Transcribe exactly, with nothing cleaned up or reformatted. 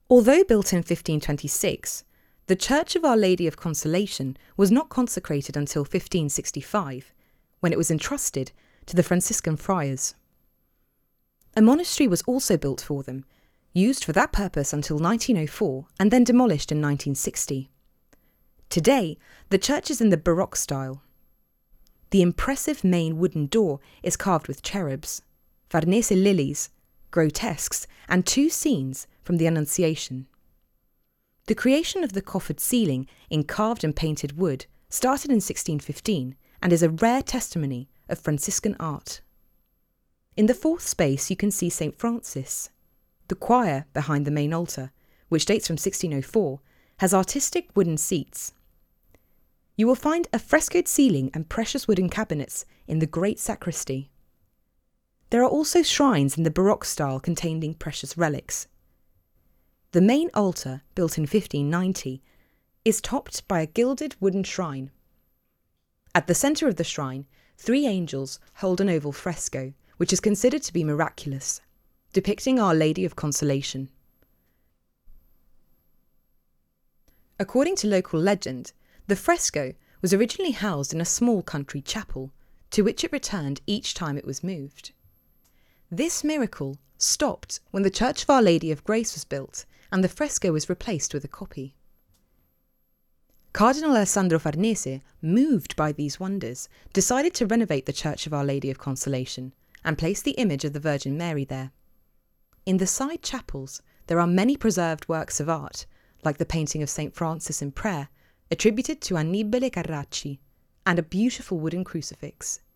Although built in fifteen twenty-six, the Church of Our Lady of Consolation was not consecrated until fifteen sixty-five, when it was entrusted to the Franciscan friars. A monastery was also built for them, used for that purpose until nineteen oh four and then demolished in nineteen sixty. Today, the church is in the Baroque style. The impressive main wooden door is carved with cherubs, Farnese lilies, grotesques, and two scenes from the Annunciation. The creation of the coffered ceiling in carved and painted wood started in sixteen fifteen and is a rare testimony of Franciscan art. In the fourth space you can see Saint Francis. The choir behind the main altar, which dates from sixteen oh four, has artistic wooden seats. You will find a frescoed ceiling and precious wooden cabinets in the great sacristy. There are also shrines in the Baroque style containing precious relics. The main altar, built in fifteen ninety, is topped by a gilded wooden shrine. At the centre of the shrine, three angels hold an oval fresco, which is considered to be miraculous, depicting Our Lady of Consolation. According to local legend, the fresco was originally housed in a small country chapel, to which it returned each time it was moved. This miracle stopped when the Church of Our Lady of Grace was built and the fresco was replaced with a copy. Cardinal Alessandro Farnese, moved by these wonders, decided to renovate the Church of Our Lady of Consolation and place the image of the Virgin Mary there. In the side chapels, there are many preserved works of art, like the painting of Saint Francis in prayer, attributed to Annibale Carracci, and a beautiful wooden crucifix.